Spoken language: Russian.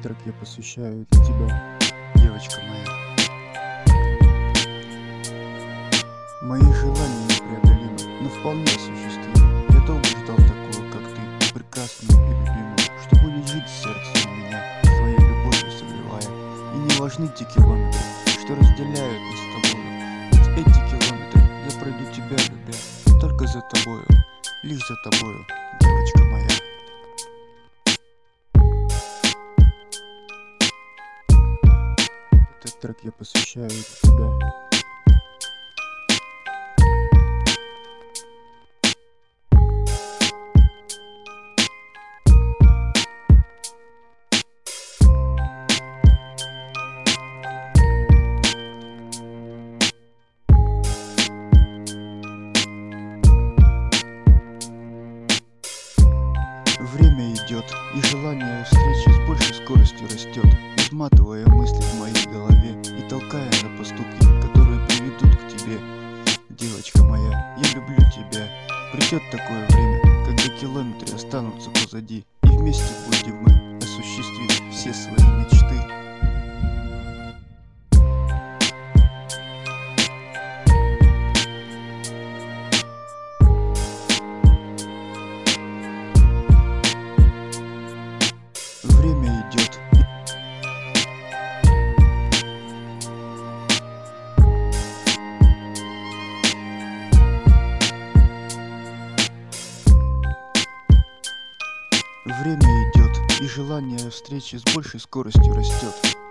трек я посвящаю для тебя, девочка моя. Мои желания непреодолимы, но вполне осуществимы. Я долго ждал такую, как ты, прекрасную и любимую, что будет жить в сердце у меня, своей любовью согревая. И не важны те километры, что разделяют нас с тобою. Ведь эти километры я пройду тебя, любя, только за тобою, лишь за тобою, девочка моя. Этот трек я посвящаю тебе. Время идет, и желание встречи с большей скоростью растет, изматывая мысли в моей голове и толкая на поступки, которые приведут к тебе. Девочка моя, я люблю тебя. Придет такое время, когда километры останутся позади, и вместе будем мы осуществить все свои мечты. Время идет. Время идет, и желание встречи с большей скоростью растет,